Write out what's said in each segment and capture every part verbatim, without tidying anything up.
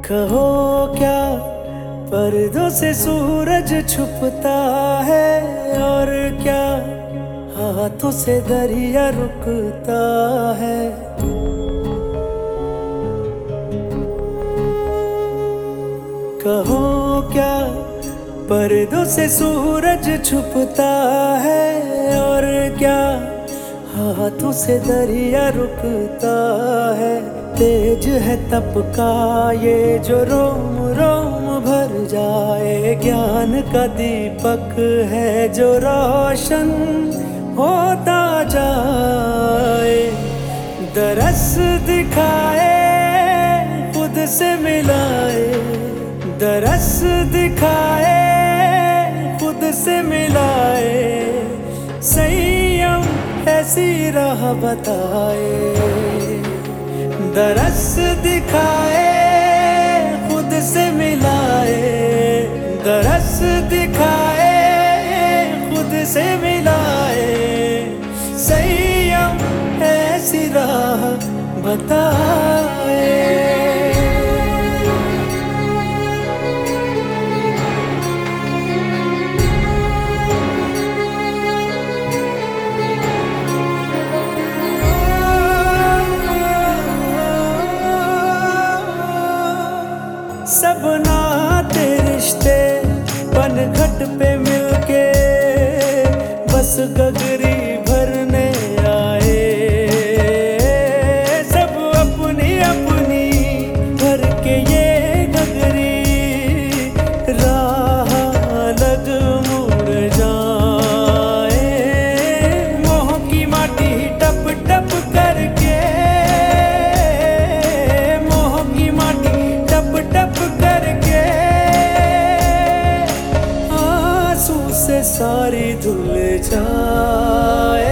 कहो क्या पर्दों से सूरज छुपता है, और क्या हाथों से दरिया रुकता है। कहो क्या पर्दों से सूरज छुपता है, और क्या हाथों से दरिया रुकता है। तेज है तप का ये जो रोम रोम भर जाए, ज्ञान का दीपक है जो रोशन होता जाए। दरस दिखाए खुद से मिलाए, दरस दिखाए खुद से मिलाए। संयम ऐसी राह बताए, दरस दिखाए खुद से मिलाए। दरस दिखाए खुद से मिलाए, संयम ऐसी राह बताए। सब नाते रिश्ते पनघट पे मिलके बस गगरी भरने आए। सब अपनी अपनी भर के ये गगरी राह लग मुड़ जाए। मोह की माटी टप टप करके, मोह की माटी टप टप करके आंसू से सारी धुल जाए।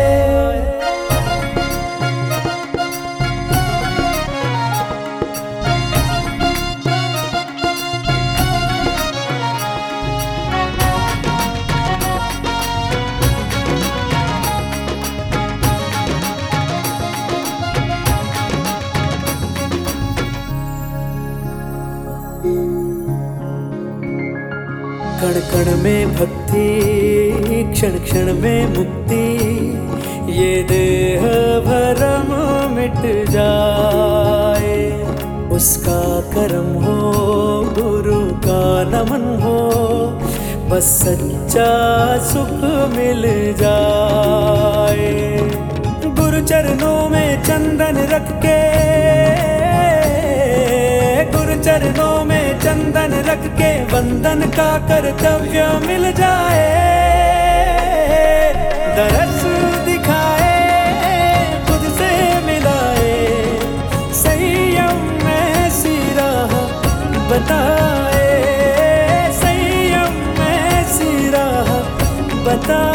कण कण में भक्ति, क्षण क्षण में मुक्ति, ये देह भरम मिट जाए। उसका करम हो, गुरु का नमन हो, बस सच्चा सुख मिल जाए। गुरु चरणों में चंदन रख के, गुरु चरणों में चंदन रख के वंदन का कर्तव्य मिल जाए। दरस दिखाए खुद से मिलाए, संयम ऐसी राह बताए। संयम ऐसी राह बताए।